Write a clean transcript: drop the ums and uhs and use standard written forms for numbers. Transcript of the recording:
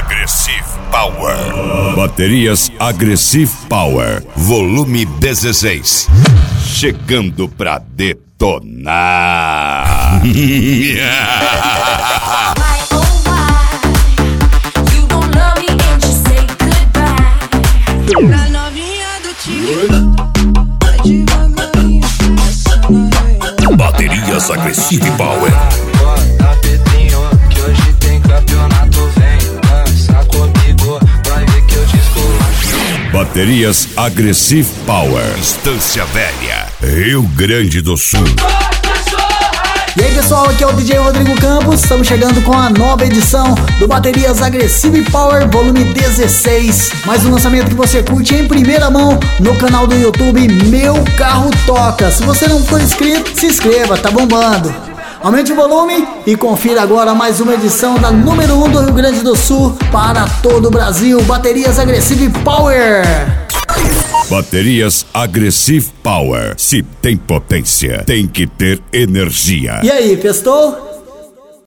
Aggressive Power. Baterias Aggressive Power, volume 16. Chegando pra detonar. Na novinha do time. Baterias Aggressive Power. Bota Pedrinho, que hoje tem campeonato. Vem dança comigo, vai ver que eu te esculacho. Baterias Aggressive Power. Estância Velha, Rio Grande do Sul. E aí pessoal, aqui é o DJ Rodrigo Campos. Estamos chegando com a nova edição do Baterias Aggressive Power volume 16. Mais um lançamento que você curte em primeira mão no canal do YouTube Meu Carro Toca. Se você não for inscrito, se inscreva, tá bombando. Aumente o volume e confira agora mais uma edição da número 1 do Rio Grande do Sul para todo o Brasil. Baterias Aggressive Power. Baterias Aggressive Power. Se tem potência, tem que ter energia. E aí, festou?